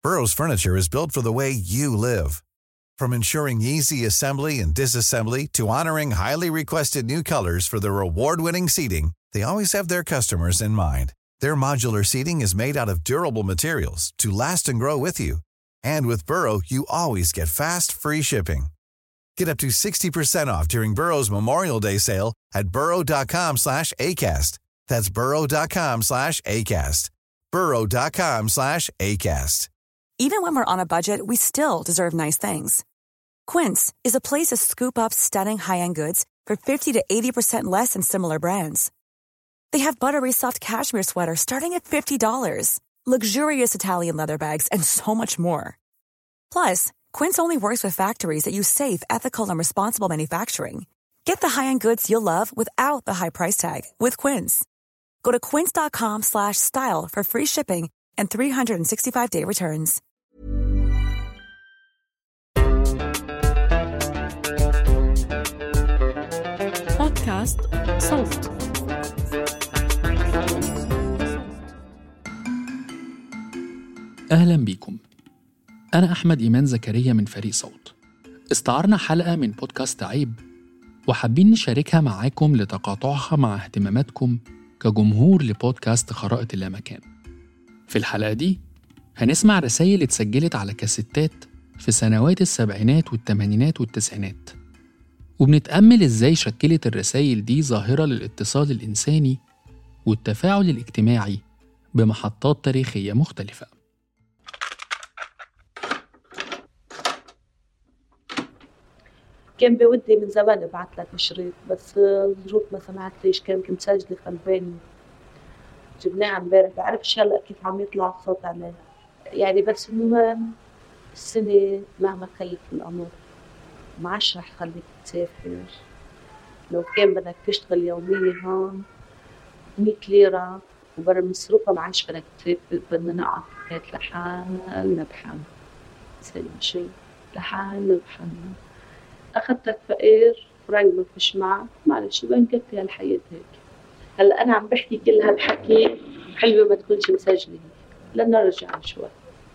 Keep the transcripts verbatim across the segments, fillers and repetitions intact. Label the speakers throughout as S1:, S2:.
S1: Burrow's furniture is built for the way you live. From ensuring easy assembly and disassembly to honoring highly requested new colors for their award-winning seating, they always have their customers in mind. Their modular seating is made out of durable materials to last and grow with you. And with Burrow, you always get fast, free shipping. Get up to sixty percent off during Burrow's Memorial Day sale at burrow.com slash ACAST. That's burrow.com slash ACAST. burrow.com slash ACAST.
S2: Even when we're on a budget, we still deserve nice things. Quince is a place to scoop up stunning high-end goods for fifty to eighty percent less than similar brands. They have buttery soft cashmere sweaters starting at fifty dollars, luxurious Italian leather bags, and so much more. Plus, Quince only works with factories that use safe, ethical, and responsible manufacturing. Get the high-end goods you'll love without the high price tag with Quince. Go to quince.com slash style for free shipping and three sixty-five day returns.
S3: بودكاست صوت. أهلا بيكم. أنا أحمد إيمان زكريا من فريق صوت. استعرنا حلقة من بودكاست عيب وحابين نشاركها معاكم لتقاطعها مع اهتماماتكم كجمهور لبودكاست خرائط اللامكان. في الحلقة دي هنسمع رسائل اتسجلت على كاسيتات في سنوات السبعينات والثمانينات والتسعينات، وبنتأمل إزاي شكلت الرسائل دي ظاهرة للاتصال الإنساني والتفاعل الاجتماعي بمحطات تاريخية مختلفة.
S4: كان بودي من زمان ابعت لك شريط، بس الظروف ما سمعت ليش. كان كنت ساجله في ألبانيا، جبناه امبارح. بعرفش هلا كيف عم يطلع الصوت عليه يعني، بس انه السنه مهما خيف الامر ما عادش رح خليك تسافر. لو كان بدك تشتغل يوميا هون مية ليرة وبرا مصروفها ما عادش بدك تسافر. بدنا نقعد في بيت لحالنا بحالنا، سلم شيء لحالنا بحالنا. أخذتك فقير فرنك ما فيش معك، معلش بنكفي هالحياة هيك. هلا أنا عم بحكي كل هالحكي حلوة ما تكونش مسجلة لنرجع شوي.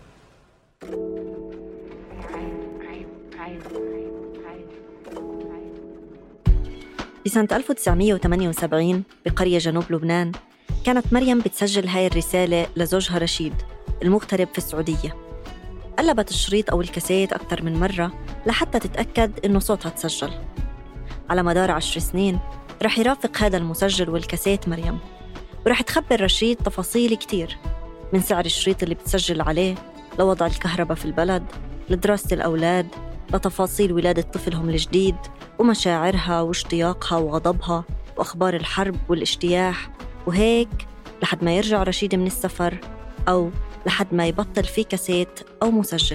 S5: بسنة ألف وتسعمية وثمانية وسبعين بقرية جنوب لبنان كانت مريم بتسجل هاي الرسالة لزوجها رشيد المغترب في السعودية. قلبت الشريط أو الكاسيت أكثر من مرة لحتى تتأكد إنه صوتها تسجل. على مدار عشر سنين رح يرافق هذا المسجل والكاسيت مريم، ورح تخبر رشيد تفاصيل كتير، من سعر الشريط اللي بتسجل عليه لوضع الكهرباء في البلد لدراسة الأولاد لتفاصيل ولادة طفلهم الجديد ومشاعرها واشتياقها وغضبها وأخبار الحرب والاجتياح، وهيك لحد ما يرجع رشيد من السفر أو لحد ما يبطل في كاسيت أو مسجل.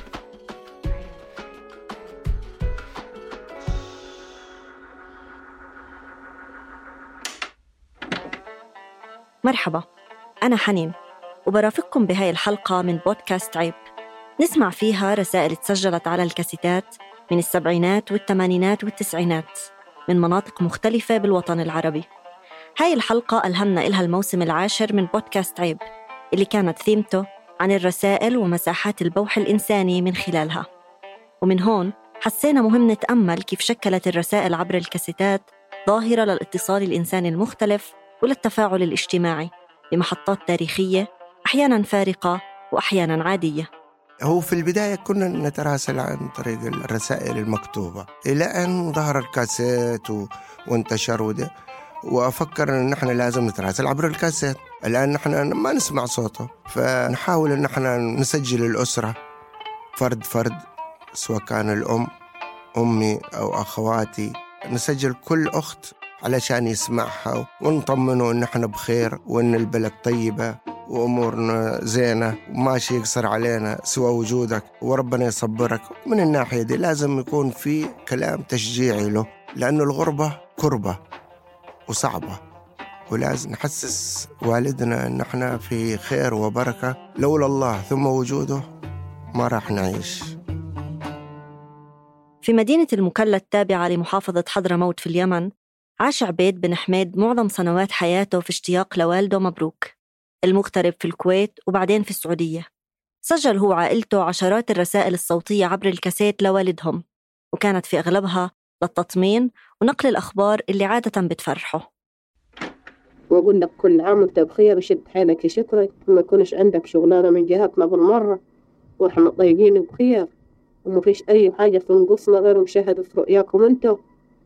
S5: مرحبا، أنا حنين وبرافقكم بهاي الحلقة من بودكاست عيب، نسمع فيها رسائل تسجلت على الكاسيتات من السبعينات والثمانينات والتسعينات من مناطق مختلفة بالوطن العربي. هاي الحلقة ألهمنا إلها الموسم العاشر من بودكاست عيب، اللي كانت ثيمته عن الرسائل ومساحات البوح الإنساني من خلالها. ومن هون حسينا مهم نتأمل كيف شكلت الرسائل عبر الكاسيتات ظاهرة للاتصال الإنساني المختلف وللتفاعل الاجتماعي بمحطات تاريخية أحياناً فارقة وأحياناً عادية.
S6: هو في البداية كنا نتراسل عن طريق الرسائل المكتوبة إلى أن ظهر الكاسيت و... وانتشر وده، وأفكر أن نحن لازم نتراسل عبر الكاسيت. الآن نحن ما نسمع صوته، فنحاول أن نحن نسجل الأسرة فرد فرد، سواء كان الأم أمي أو أخواتي، نسجل كل أخت علشان يسمعها ونطمنه أن نحن بخير وأن البلد طيبة وأمورنا زينة وما شيء يقصر علينا سوى وجودك وربنا يصبرك. من الناحية دي لازم يكون في كلام تشجيعي له، لأنه الغربة كربة وصعبة، ولازم نحسس والدنا أن احنا في خير وبركة، لولا الله ثم وجوده ما راح نعيش.
S5: في مدينة المكلا التابعة لمحافظة حضرموت في اليمن، عاش عبيد بن حميد معظم سنوات حياته في اشتياق لوالده مبروك المغترب في الكويت وبعدين في السعودية. سجل هو وعائلته عشرات الرسائل الصوتية عبر الكاسيت لوالدهم، وكانت في أغلبها للتطمين ونقل الأخبار اللي عادة بتفرحه.
S7: وأقول لك كل عام وانت بخير، وشد حالك يشكرك، وما يكونش عندك شغلانة من جهتنا بالمرة، وإحنا طيبين بخير وما فيش أي حاجة في نقصنا غير مشاهدة في رؤياكم انتو.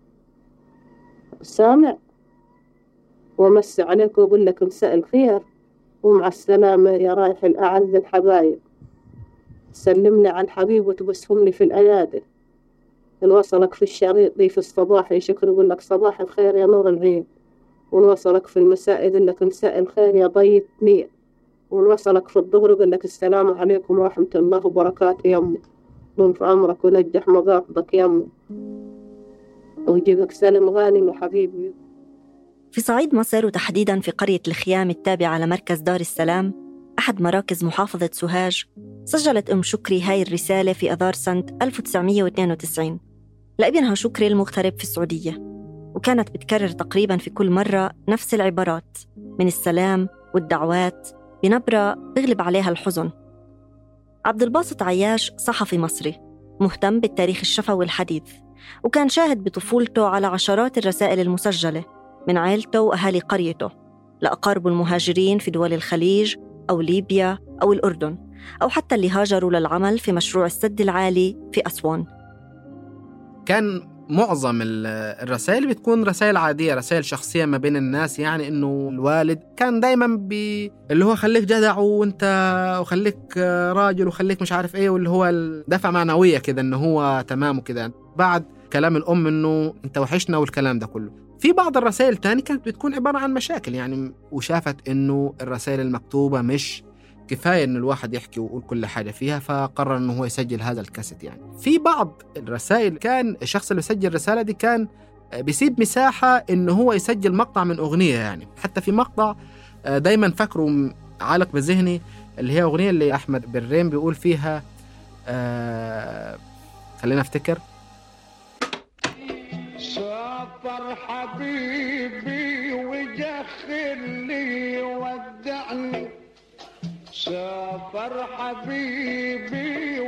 S7: سامع؟ ومسي عليكم وأقول لك مساء الخير ومع السلامة يا رايح الأعز الحبايب. سلمني على الحبيب وتبسهم لي في الأيادي. نوصلك في الشريط دي في الصباح يشكر يقول لك صباح الخير يا نور العين، ونوصلك في المساء يقول لك مساء الخير يا ضيف نير، ونوصلك في الظهر يقول لك السلام عليكم ورحمة الله وبركاته يا أمي، طول في عمرك ونجح مقاصدك يا أمي، ويجيبك سالم غانم وحبيبي.
S5: في صعيد مصر وتحديداً في قرية الخيام التابعة لمركز دار السلام، أحد مراكز محافظة سوهاج، سجلت أم شكري هاي الرسالة في أذار سنة ألف وتسعمية واثنين وتسعين لابنها شكري المغترب في السعودية، وكانت بتكرر تقريباً في كل مرة نفس العبارات من السلام والدعوات بنبرة بغلب عليها الحزن. عبد الباسط عياش صحفي مصري مهتم بالتاريخ الشفوي الحديث، وكان شاهد بطفولته على عشرات الرسائل المسجلة من عائلته وأهالي قريته لأقاربه المهاجرين في دول الخليج أو ليبيا أو الأردن، أو حتى اللي هاجروا للعمل في مشروع السد العالي في أسوان.
S8: كان معظم الرسائل بتكون رسائل عادية، رسائل شخصية ما بين الناس، يعني إنه الوالد كان دايماً بي اللي هو خليك جدع وانت وخليك راجل وخليك مش عارف ايه، واللي هو الدفع معنوية كده إنه هو تمام وكده، بعد كلام الأم إنه انت وحشنا والكلام ده كله. في بعض الرسائل التانية كانت بتكون عبارة عن مشاكل يعني، وشافت إنه الرسائل المكتوبة مش كفاية إنه الواحد يحكي ويقول كل حاجة فيها، فقرر إنه هو يسجل هذا الكاسيت. يعني في بعض الرسائل كان الشخص اللي يسجل الرسالة دي كان بيسيب مساحة إنه هو يسجل مقطع من أغنية. يعني حتى في مقطع دايما فاكره عالق بذهني، اللي هي أغنية اللي أحمد بريم بيقول فيها آه خلينا أفتكر:
S9: سافر حبيبي وجخلي ودعني، سافر حبيبي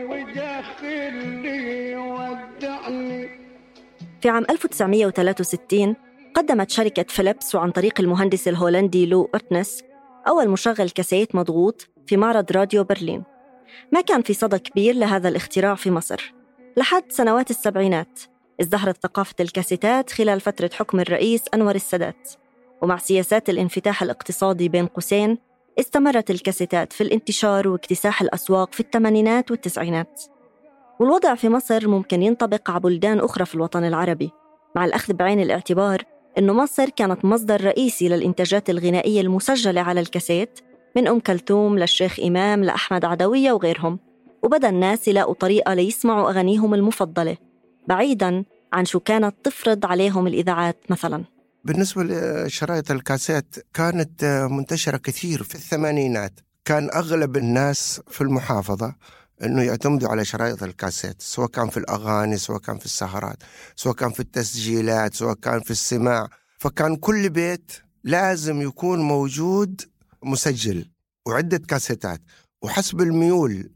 S9: وجخلي ودعني.
S5: في عام ألف وتسعمية وثلاثة وستين قدمت شركة فيليبس وعن طريق المهندس الهولندي لو أرتنس أول مشغل كاسيت مضغوط في معرض راديو برلين. ما كان في صدى كبير لهذا الاختراع في مصر لحد سنوات السبعينات. ازدهرت ثقافة الكاسيتات خلال فترة حكم الرئيس أنور السادات، ومع سياسات الانفتاح الاقتصادي بين قوسين استمرت الكاسيتات في الانتشار واكتساح الأسواق في الثمانينات والتسعينات. والوضع في مصر ممكن ينطبق على بلدان أخرى في الوطن العربي، مع الأخذ بعين الاعتبار أنه مصر كانت مصدر رئيسي للإنتاجات الغنائية المسجلة على الكاسيت، من أم كلثوم للشيخ إمام لأحمد عدوية وغيرهم، وبدأ الناس يلاقوا طريقة ليسمعوا أغانيهم المفضلة بعيداً عن شو كانت تفرض عليهم الإذاعات مثلاً.
S6: بالنسبة لشرايط الكاسيت كانت منتشرة كثير في الثمانينات. كان أغلب الناس في المحافظة أنه يعتمدوا على شرايط الكاسيت، سواء كان في الأغاني، سواء كان في السهرات، سواء كان في التسجيلات، سواء كان في السماع. فكان كل بيت لازم يكون موجود مسجل وعدة كاسيتات، وحسب الميول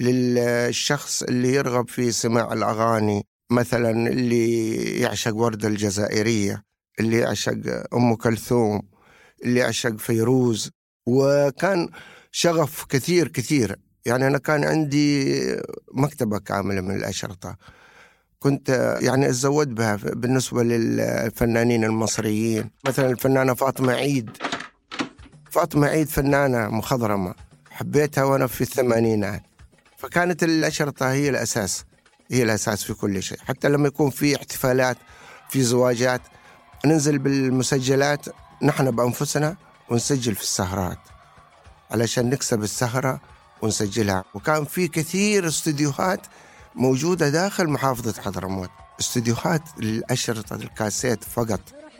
S6: للشخص اللي يرغب في سماع الأغاني، مثلا اللي يعشق وردة الجزائرية، اللي يعشق أم كلثوم، اللي يعشق فيروز. وكان شغف كثير كثير. يعني أنا كان عندي مكتبة كاملة من الأشرطة كنت يعني أتزود بها بالنسبة للفنانين المصريين. مثلا الفنانة فاطمة عيد فاطمة عيد فنانة مخضرمة، حبيتها وأنا في الثمانينات. فكانت الأشرطة هي الأساس هي الأساس في كل شيء. حتى لما يكون في احتفالات، في زواجات، ننزل بالمسجلات نحن بأنفسنا ونسجل في السهرات علشان نكسب السهرة ونسجلها. وكان في كثير استوديوهات موجودة داخل محافظة حضرموت، استوديوهات للأشرطة الكاسيت فقط.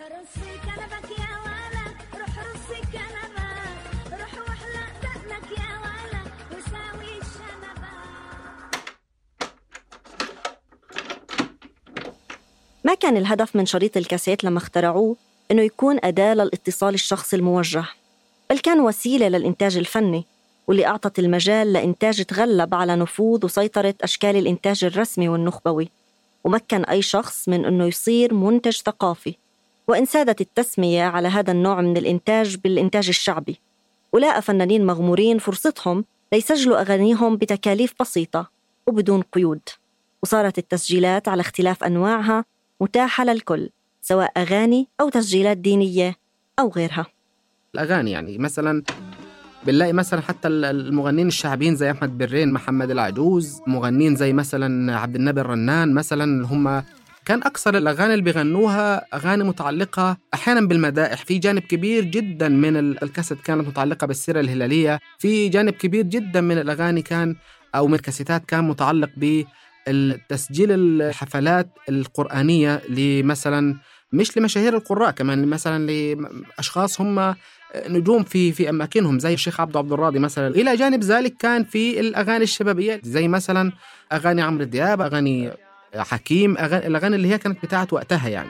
S5: ما كان الهدف من شريط الكاسيت لما اخترعوه إنه يكون أداة للاتصال الشخصي الموجه، بل كان وسيلة للإنتاج الفني واللي أعطت المجال لإنتاج تغلب على نفوذ وسيطرة أشكال الإنتاج الرسمي والنخبوي، ومكن أي شخص من أنه يصير منتج ثقافي. وإن سادت التسمية على هذا النوع من الإنتاج بالإنتاج الشعبي، ولاقى فنانين مغمورين فرصتهم ليسجلوا أغانيهم بتكاليف بسيطة وبدون قيود، وصارت التسجيلات على اختلاف أنواعها متاحة للكل، سواء أغاني أو تسجيلات دينية أو غيرها.
S8: الأغاني يعني مثلا بنلاقي مثلا حتى المغنين الشعبيين زي أحمد برين، محمد العجوز، مغنين زي مثلا عبد النبي الرنان مثلا، هم كان أكثر الأغاني اللي بيغنوها أغاني متعلقة أحيانا بالمدائح. في جانب كبير جدا من الكاسيت كانت متعلقة بالسيرة الهلالية، في جانب كبير جدا من الأغاني كان أو من الكاسيتات كان متعلق بالتسجيل الحفلات القرآنية لمثلا مش لمشاهير القراء، كمان مثلا لأشخاص هم نجوم في في أماكنهم زي الشيخ عبد عبد الراضي مثلا. إلى جانب ذلك كان في الأغاني الشبابية زي مثلا أغاني عمرو دياب، أغاني حكيم، أغاني الأغاني اللي هي كانت بتاعت وقتها يعني.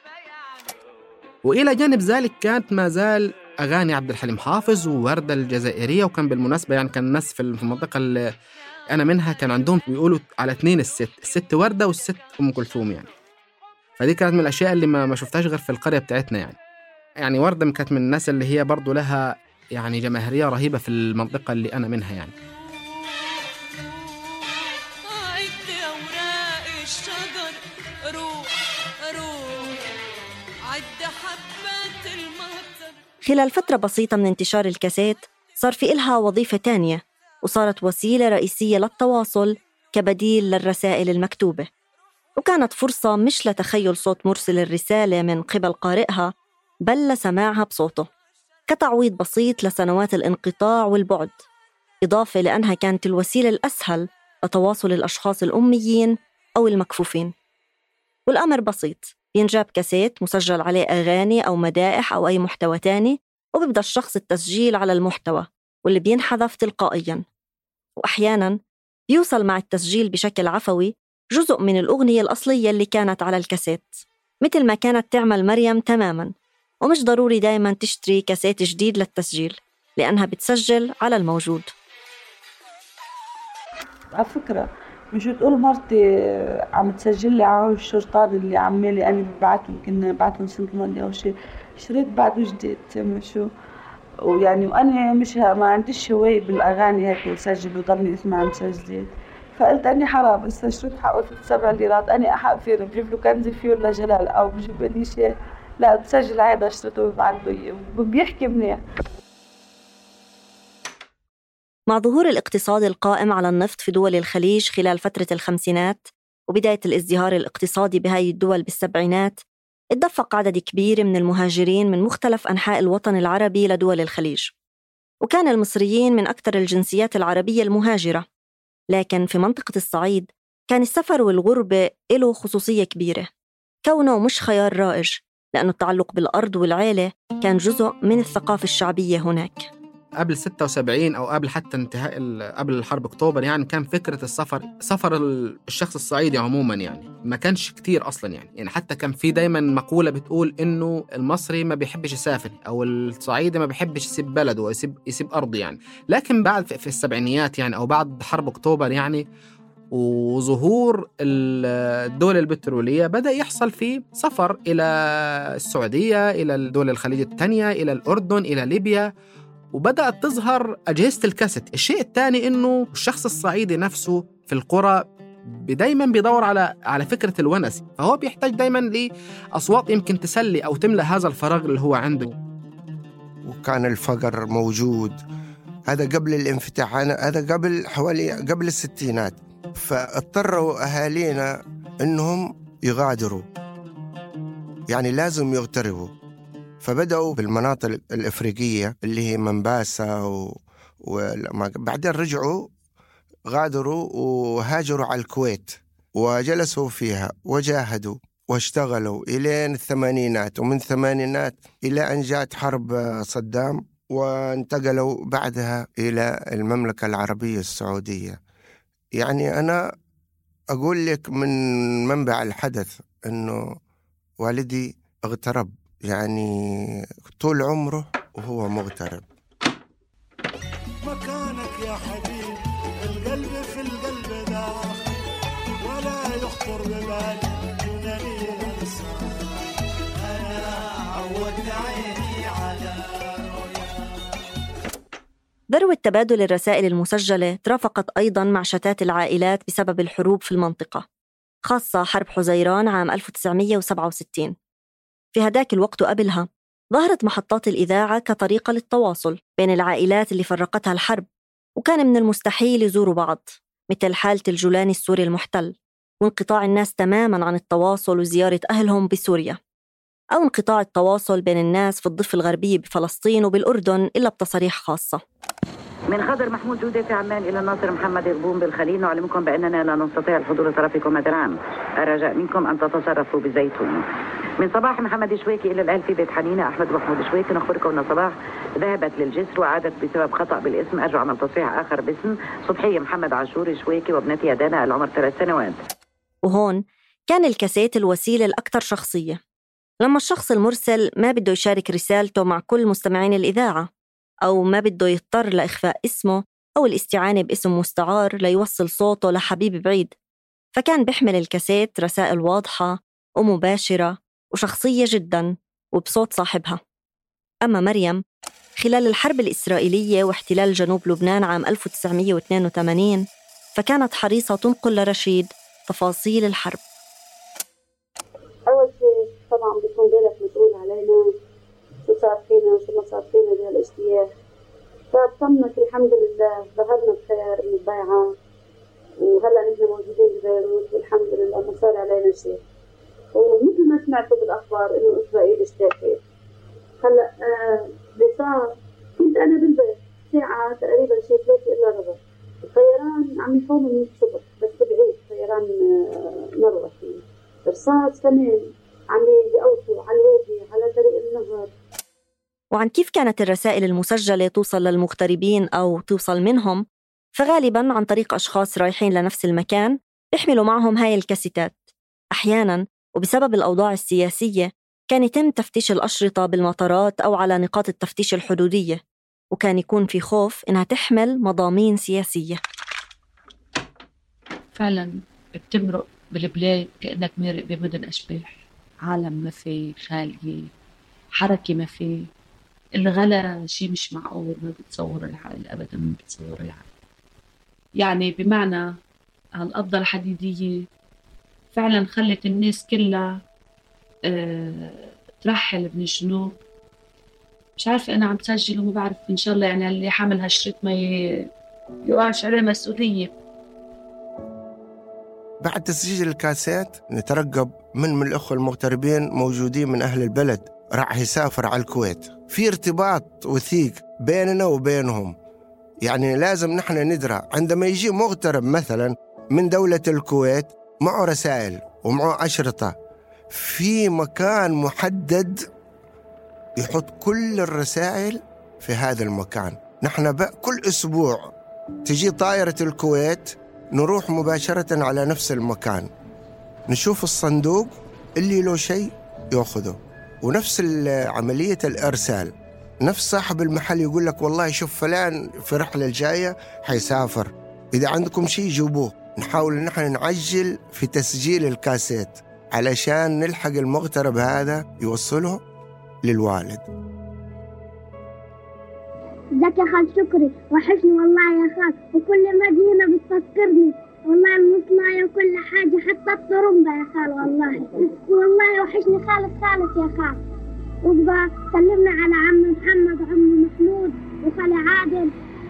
S8: وإلى جانب ذلك كانت ما زال أغاني عبد الحليم حافظ ووردة الجزائرية. وكان بالمناسبة يعني كان الناس في المنطقة اللي أنا منها كان عندهم بيقولوا على اثنين الست الست وردة والست أم كلثوم يعني. فدي كانت من الأشياء اللي ما ما شفتهاش غير في القرية بتاعتنا يعني. يعني وردة كانت من الناس اللي هي برضو لها يعني جماهيرية رهيبة في المنطقة اللي أنا منها يعني.
S5: خلال فترة بسيطة من انتشار الكاسيت صار في إلها وظيفة تانية، وصارت وسيلة رئيسية للتواصل كبديل للرسائل المكتوبة، وكانت فرصة مش لتخيل صوت مرسل الرسالة من قبل قارئها، بل لسماعها بصوته كتعويض بسيط لسنوات الانقطاع والبعد، إضافة لأنها كانت الوسيلة الأسهل لتواصل الأشخاص الأميين أو المكفوفين. والأمر بسيط، ينجاب كاسيت مسجل عليه أغاني أو مدائح أو أي محتوى تاني، وبيبدأ الشخص التسجيل على المحتوى واللي بينحذف تلقائياً. وأحياناً بيوصل مع التسجيل بشكل عفوي جزء من الأغنية الأصلية اللي كانت على الكاسيت، مثل ما كانت تعمل مريم تماماً. ومش ضروري دايماً تشتري كاسيت جديد للتسجيل، لأنها بتسجل على الموجود.
S4: على فكرة مش تقول مرتي عم تسجل لي على الشرطان اللي عمالي أنا ببعته، يمكن بعته سنة ثمانية أو شيء، شريت بعده جديد شو ويعني وأنا مش ما عنديش هواية بالأغاني هيك وسجل وضلني اسمع مسجلات. فقلت أني حرام استشريت حقه سبع ليرات، أنا أحق فيه بجيب له كنز فيه ولا جلال أو بجيب لي شيء، لا تسجل عادة اشتريته وبعده وبيحكي منيح.
S5: مع ظهور الاقتصاد القائم على النفط في دول الخليج خلال فترة الخمسينات وبداية الازدهار الاقتصادي بهاي الدول بالسبعينات، اتدفق عدد كبير من المهاجرين من مختلف أنحاء الوطن العربي لدول الخليج، وكان المصريين من أكثر الجنسيات العربية المهاجرة. لكن في منطقة الصعيد كان السفر والغربة له خصوصية كبيرة، كونه مش خيار رائج، لأنه التعلق بالأرض والعيلة كان جزء من الثقافة الشعبية هناك.
S8: قبل ستة وسبعين أو قبل حتى انتهاء قبل الحرب أكتوبر يعني كان فكرة السفر سفر الشخص الصعيدي عموما يعني ما كانش كتير أصلا يعني. يعني حتى كان في دايما مقولة بتقول إنه المصري ما بيحبش يسافر أو الصعيدي ما بيحبش يسيب بلده ويسيب يسيب أرضه يعني. لكن بعد في السبعينيات يعني أو بعد حرب أكتوبر يعني وظهور الدول البترولية بدأ يحصل فيه سفر إلى السعودية، إلى الدول الخليج التانية، إلى الأردن، إلى ليبيا، وبدأت تظهر أجهزة الكاسيت. الشيء الثاني إنه الشخص الصعيدي نفسه في القرى دايماً بيدور على على فكرة الونس، فهو بيحتاج دايماً لأصوات يمكن تسلي أو تملأ هذا الفراغ اللي هو عنده.
S6: وكان الفقر موجود، هذا قبل الانفتاح، هذا قبل حوالي قبل الستينات. فاضطروا أهالينا إنهم يغادروا، يعني لازم يغتربوا. فبدأوا بالمناطق الإفريقية اللي هي منباسا و... وبعدين رجعوا غادروا وهاجروا على الكويت وجلسوا فيها وجاهدوا واشتغلوا إلى الثمانينات، ومن الثمانينات إلى أن جاءت حرب صدام وانتقلوا بعدها إلى المملكة العربية السعودية. يعني أنا أقول لك من منبع الحدث أنه والدي اغترب، يعني طول عمره وهو مغترب.
S9: مكانك
S10: قرب بالك إنني أنسى أنا عودت عيني على
S5: ذروة تبادل الرسائل المسجلة ترافقت أيضاً مع شتات العائلات بسبب الحروب في المنطقة، خاصة حرب حزيران عام ألف وتسعمية وسبعة وستين. في هداك الوقت وقبلها ظهرت محطات الإذاعة كطريقة للتواصل بين العائلات اللي فرقتها الحرب، وكان من المستحيل يزوروا بعض، مثل حالة الجولاني السوري المحتل، وانقطاع الناس تماماً عن التواصل وزيارة أهلهم بسوريا، أو انقطاع التواصل بين الناس في الضفة الغربية بفلسطين وبالأردن إلا بتصاريح خاصة.
S11: من خضر محمود جودة في عمان إلى الناصر محمد غبون بالخليل، نعلمكم بأننا لا نستطيع الحضور لطرفكم هذا العام، الرجاء منكم أن تتصرفوا بالزيتون. من صباح محمد شويكي إلى الأهل في بيت حنينة أحمد محمود شويكي، نخبركم أن صباح ذهبت للجسر وعادت بسبب خطأ بالاسم، أرجو عمل تصحيح آخر باسم صبحية محمد عاشور شويكي وابنتها دانا العمر ثلاث سنوات.
S5: وهون كان الكاسيت الوسيلة الأكثر شخصية، لما الشخص المرسل ما بده يشارك رسالته مع كل مستمعين الإذاعة، أو ما بده يضطر لإخفاء اسمه أو الاستعانة باسم مستعار ليوصل صوته لحبيب بعيد، فكان بيحمل الكاسيت رسائل واضحة ومباشرة وشخصية جداً وبصوت صاحبها. أما مريم خلال الحرب الإسرائيلية واحتلال جنوب لبنان عام ألف وتسعمية واثنين وثمانين فكانت حريصة تنقل لرشيد تفاصيل الحرب.
S12: أول شيء طبعاً بيكون بالك مسؤول علينا شو صار فينا وشو ما صار فينا بهالاجتياح، فبطمنك الحمد لله ظهرنا بخير من الضيعة، وهلا نحن موجودين ببيروت والحمد لله ما صار علينا شيء. ومثل ما سمعتوا بالأخبار إنه إسرائيل اشتاكت. هلا آه بصار كنت أنا بالبيت ساعة تقريبا شيء ثلاثة إلا ربع، الطيران عم يقوم من الصبح بس بعيد طيران آه مروة فيه، رصاص كمان عم بيقوتوا على الوادي على طريق النهر.
S5: وعن كيف كانت الرسائل المسجلة توصل للمغتربين أو توصل منهم، فغالباً عن طريق أشخاص رايحين لنفس المكان بيحملوا معهم هاي الكاسيتات. أحياناً وبسبب الأوضاع السياسية كان يتم تفتيش الأشرطة بالمطارات أو على نقاط التفتيش الحدودية، وكان يكون في خوف إنها تحمل مضامين سياسية.
S4: فعلاً بتمرق بالبلاد كأنك مارق بمدن أشباح، عالم ما في، خالية، حركة ما في، الغلا شيء مش معقول، ما بتصور العقل أبداً، ما بتصور العقل. يعني بمعنى هالقبضة الحديدية فعلاً خلت الناس كلها أه ترحل من الجنوب. مش عارفة أنا عم تسجل وما بعرف إن شاء الله يعني اللي حامل هالشريط ما يوقعش عليه مسؤولية.
S6: بعد تسجيل الكاسيت نترقب من من الأخوة المغتربين موجودين من أهل البلد راح يسافر على الكويت، في ارتباط وثيق بيننا وبينهم. يعني لازم نحن ندرى عندما يجي مغترب مثلا من دولة الكويت معه رسائل ومعه أشرطة في مكان محدد يحط كل الرسائل في هذا المكان. نحن كل أسبوع تجي طائرة الكويت نروح مباشرة على نفس المكان، نشوف الصندوق اللي له شيء يأخذه، ونفس عملية الإرسال، نفس صاحب المحل يقول لك والله شوف فلان في رحلة الجاية حيسافر، إذا عندكم شيء جيبوه. نحاول إن احنا نعجل في تسجيل الكاسيت علشان نلحق المغترب هذا يوصله للوالد.
S13: ازيك يا خال شكري، وحشني والله يا خال، وكل ما جينا بتفكرني والله المصناية وكل حاجة حتى الطرمبة يا خال والله، والله وحشني خالص خالص يا خال. وبقى سلمنا على عم محمد وعم محمود وخالي عادل.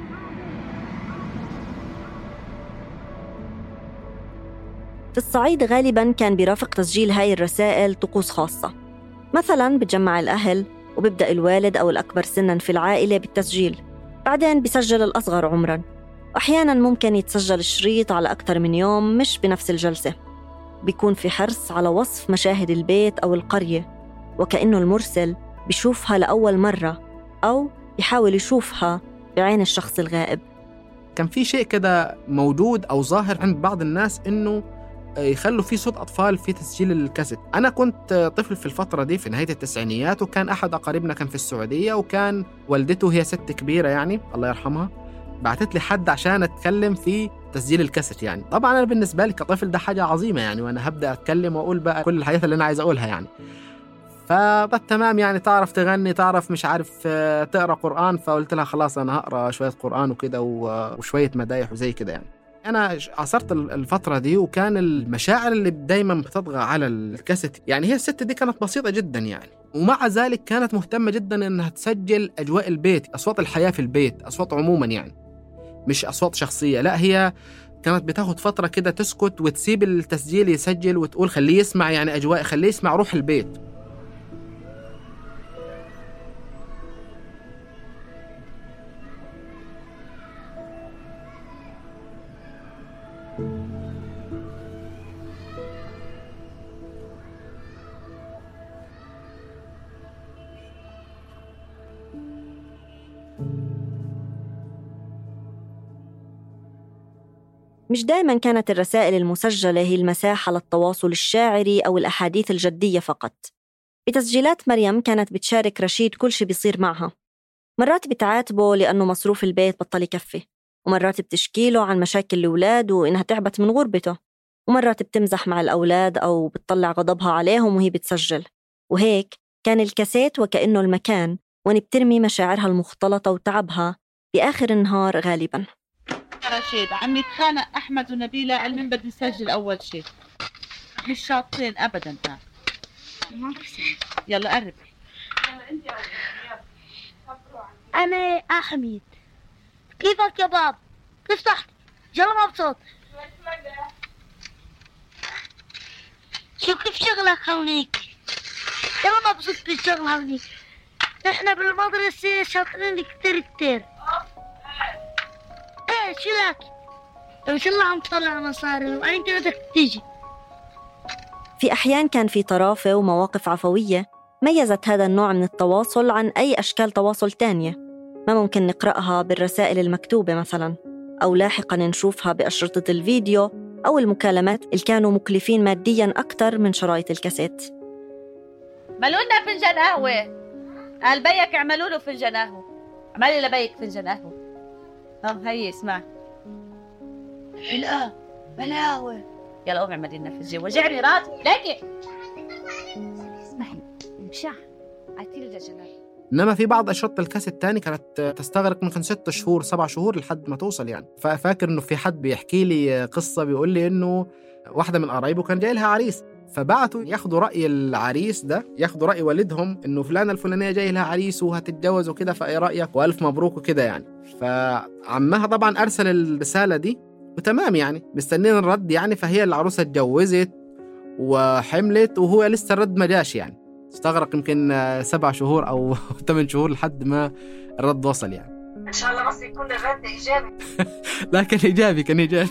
S5: في الصعيد غالباً كان بيرافق تسجيل هاي الرسائل طقوس خاصة، مثلاً بتجمع الأهل وبيبدأ الوالد أو الأكبر سناً في العائلة بالتسجيل، بعدين بيسجل الأصغر عمراً، وأحياناً ممكن يتسجل الشريط على أكثر من يوم مش بنفس الجلسة. بيكون في حرص على وصف مشاهد البيت أو القرية، وكأنه المرسل بيشوفها لأول مرة أو بيحاول يشوفها بعين الشخص الغائب.
S8: كان في شيء كده موجود أو ظاهر عند بعض الناس إنه يخلوا في صوت أطفال في تسجيل الكاسيت. أنا كنت طفل في الفترة دي في نهاية التسعينيات، وكان أحد أقاربنا كان في السعودية، وكان والدته هي ست كبيرة يعني الله يرحمها، بعتت لي حد عشان أتكلم في تسجيل الكاسيت يعني. طبعا أنا بالنسبة لي كطفل ده حاجة عظيمة يعني، وأنا هبدأ أتكلم وأقول بقى كل الحاجات اللي أنا عايز أقولها يعني. فبت تمام يعني، تعرف تغني، تعرف مش عارف تقرأ قرآن. فقلت لها خلاص أنا هقرأ شوية قرآن وكده وشوية مدايح وزي كده يعني. أنا عصرت الفترة دي، وكان المشاعر اللي دايما بتطغى على الكاسيت يعني، هي الست دي كانت بسيطة جدا يعني، ومع ذلك كانت مهتمة جدا إنها تسجل أجواء البيت، أصوات الحياة في البيت، أصوات عموما يعني، مش أصوات شخصية. لا، هي كانت بتاخد فترة كده تسكت وتسيب التسجيل يسجل وتقول خليه يسمع يعني أجواء، خليه يسمع روح البيت.
S5: مش دائما كانت الرسائل المسجلة هي المساحة للتواصل الشاعري أو الأحاديث الجدية فقط. بتسجيلات مريم كانت بتشارك رشيد كل شي بيصير معها. مرات بتعاتبه لأنه مصروف البيت بطل يكفي، ومرات بتشكيله عن مشاكل الأولاد وإنها تعبت من غربته، ومرات بتمزح مع الأولاد أو بتطلع غضبها عليهم وهي بتسجل. وهيك كان الكاسيت وكأنه المكان وين بترمي مشاعرها المختلطة وتعبها بآخر النهار غالباً.
S14: رشيد عم يتخانق أحمد ونبيلة على مين بدي يسجل أول شيء، مش شاطرين أبداً. تا يلا قرب.
S13: أنا أحمد. كيفك يا باب؟ كيف صحتك؟ يلا مبسوط. شو كيف شغلك هونيك؟ يلا مبسوط كيف شغل هونيك. إحنا بالمدرسة شاطرين كتير كتير. ايه شو لك؟ ان شاء الله عم تطلع مصاري وانت بدك تيجي.
S5: في أحيان كان في طرافة ومواقف عفوية ميزت هذا النوع من التواصل عن أي أشكال تواصل تانية ما ممكن نقرأها بالرسائل المكتوبة مثلاً، أو لاحقاً نشوفها بأشرطة الفيديو أو المكالمات اللي كانوا مكلفين مادياً أكتر من شرايط الكاسيت.
S14: ملونا فنجان قهوة. قال بيك اعملوا له فنجان قهوة. عملي لبيك فنجان قهوة. اه هي اسمع. لا بلا قهوة. يلا قومي اعملي لنا فنجان وجعني راسي ليكي. اسمعي مشاح عيطيلي لجلال.
S8: إنما في بعض أشرطة الكاسيت الثاني كانت تستغرق ممكن ست شهور سبع شهور لحد ما توصل يعني. ففاكر إنه في حد بيحكي لي قصة، بيقول لي إنه واحدة من قرايبه كان جاي لها عريس، فبعتوا ياخدوا رأي العريس ده، ياخدوا رأي والدهم إنه فلانة الفلانية جاي لها عريس وهتتجوز وكده، فإيه رأيك وألف مبروك وكده يعني. فعمها طبعا أرسل الرسالة دي وتمام يعني مستنين الرد يعني. فهي العروسة اتجوزت وحملت وهو لسه الرد ما جاش يعني، استغرق يمكن سبع شهور أو ثمان شهور لحد ما الرد وصل يعني.
S15: إن شاء الله بس يكون الرد إيجابي.
S8: لا كان إيجابي، كان إيجابي.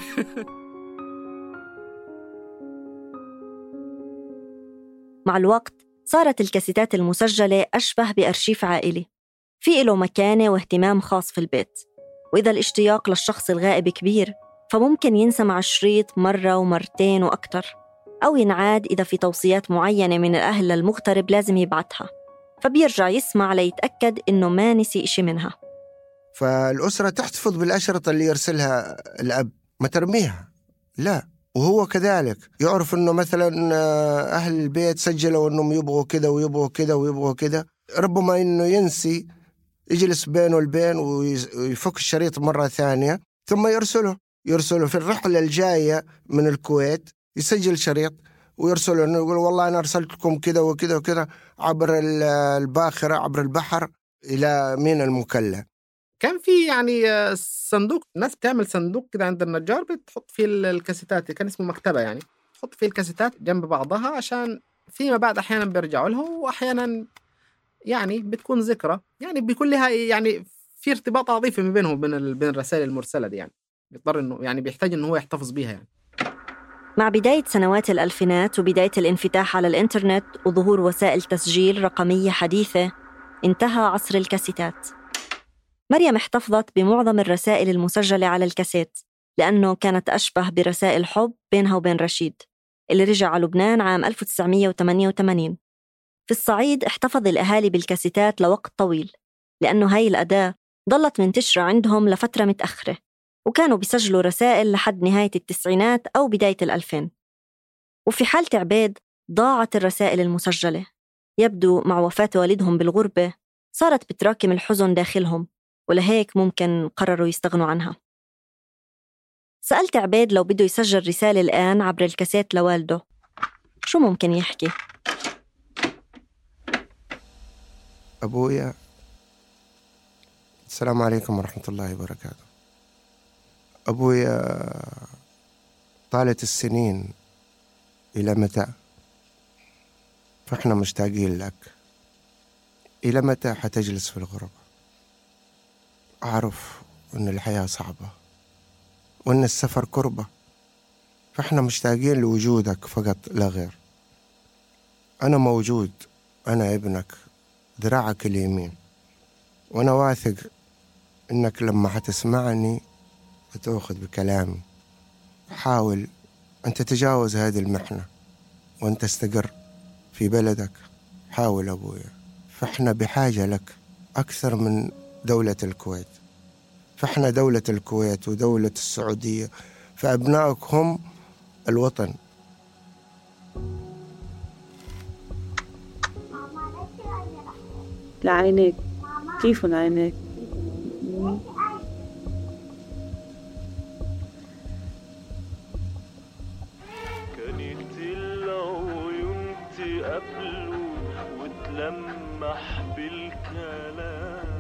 S5: مع الوقت صارت الكاسيتات المسجلة أشبه بأرشيف عائلي، في له مكانة واهتمام خاص في البيت. وإذا الاشتياق للشخص الغائب كبير فممكن ينسمع الشريط مرة ومرتين وأكتر، أو ينعاد إذا في توصيات معينة من الأهل للمغترب لازم يبعتها، فبيرجع يسمع ليتأكد إنه ما نسي إشي منها.
S6: فالأسرة تحتفظ بالأشرطة اللي يرسلها الأب، ما ترميها، لا. وهو كذلك يعرف إنه مثلا أهل البيت سجلوا إنهم يبغوا كده ويبغوا كده ويبغوا كده، ربما إنه ينسي، يجلس بينه والبين ويفك الشريط مرة ثانية ثم يرسله يرسله في الرحلة الجاية من الكويت، يسجل شريط ويرسله إنه يقول والله أنا أرسلت لكم كده وكده وكده عبر الباخرة عبر البحر إلى ميناء المكلا.
S8: كان في يعني صندوق، الناس بتعمل صندوق كده عند النجار بتحط فيه الكاسيتات، كان اسمه مكتبة يعني، تحط فيه الكاسيتات جنب بعضها عشان فيما بعد أحيانا بيرجعوا لها، وأحيانا يعني بتكون ذكرى، يعني بيكون لها يعني في ارتباط عاطفي ما بينهم بين بين الرسائل المرسلة دي يعني، بيضطر إنه يعني بيحتاج إنه هو يحتفظ بيها يعني.
S5: مع بداية سنوات الألفينات وبداية الانفتاح على الإنترنت وظهور وسائل تسجيل رقمية حديثة، انتهى عصر الكاسيتات. مريم احتفظت بمعظم الرسائل المسجلة على الكاسيت لأنه كانت أشبه برسائل حب بينها وبين رشيد اللي رجع على لبنان عام ألف وتسعمية وثمانية وثمانين. في الصعيد احتفظ الأهالي بالكاسيتات لوقت طويل لأنه هاي الأداة ضلت منتشرة عندهم لفترة متأخرة، وكانوا بيسجلوا رسائل لحد نهاية التسعينات أو بداية الألفين. وفي حالة عبيد ضاعت الرسائل المسجلة، يبدو مع وفاة والدهم بالغربة صارت بتراكم الحزن داخلهم، ولهيك ممكن قرروا يستغنوا عنها. سألت عبيد لو بده يسجل رسالة الآن عبر الكاسيت لوالده شو ممكن يحكي؟
S6: أبويا، السلام عليكم ورحمة الله وبركاته. أبويا، طالت السنين إلى متى؟ فإحنا مشتاقين لك. إلى متى حتجلس في الغربة؟ أعرف أن الحياة صعبة وأن السفر كربة، فإحنا مشتاقين لوجودك فقط لا غير. أنا موجود، أنا ابنك، ذراعك اليمين، وأنا واثق إنك لما حتسمعني هتأخذ بكلامي. حاول أن تتجاوز هذه المحنة وأن تستقر في بلدك. حاول أبويا، فإحنا بحاجة لك أكثر من دولة الكويت. فإحنا دولة الكويت ودولة السعودية، فأبنائك هم الوطن.
S16: لعينيك، كيف لعينيك؟
S10: كانت العيون تقابله وتلمح بالكلام.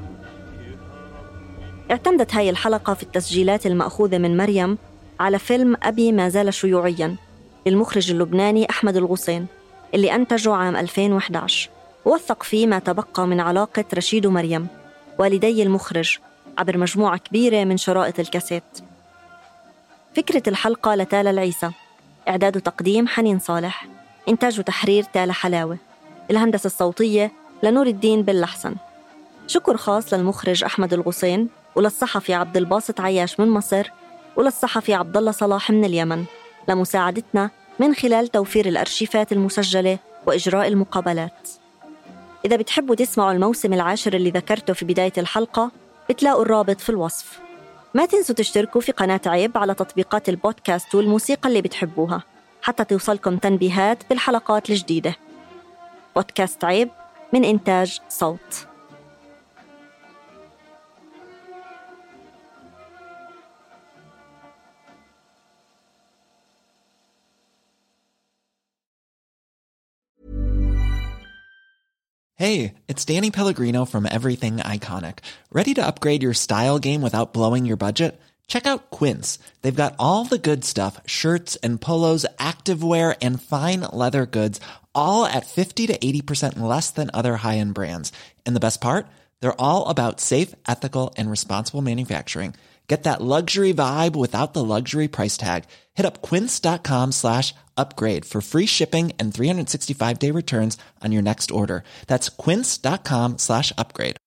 S5: اعتمدت هاي الحلقة في التسجيلات المأخوذة من مريم على فيلم أبي ما زال شيوعياً للمخرج اللبناني أحمد الغصين اللي أنتجه عام ألفين وإحدى عشر، ووثق فيه ما تبقى من علاقة رشيد ومريم والدي المخرج عبر مجموعة كبيرة من شرائط الكاسيت. فكرة الحلقة لتالا العيسى، إعداد وتقديم حنين صالح، إنتاج وتحرير تالا حلاوة، الهندسة الصوتية لنور الدين باللحسن. شكر خاص للمخرج أحمد الغصين وللصحفي عبد الباسط عياش من مصر وللصحفي عبد الله صلاح من اليمن لمساعدتنا من خلال توفير الأرشيفات المسجلة وإجراء المقابلات. إذا بتحبوا تسمعوا الموسم العاشر اللي ذكرته في بداية الحلقة بتلاقوا الرابط في الوصف. ما تنسوا تشتركوا في قناة عيب على تطبيقات البودكاست والموسيقى اللي بتحبوها حتى توصلكم تنبيهات بالحلقات الجديدة. بودكاست عيب من إنتاج صوت.
S17: Hey, it's Danny Pellegrino from Everything Iconic. Ready to upgrade your style game without blowing your budget? Check out Quince. They've got all the good stuff, shirts and polos, activewear, and fine leather goods, all at fifty to eighty percent less than other high-end brands. And the best part? They're all about safe, ethical, and responsible manufacturing. Get that luxury vibe without the luxury price tag. Hit up quince.com slash upgrade for free shipping and three sixty-five day returns on your next order. That's quince.com slash upgrade.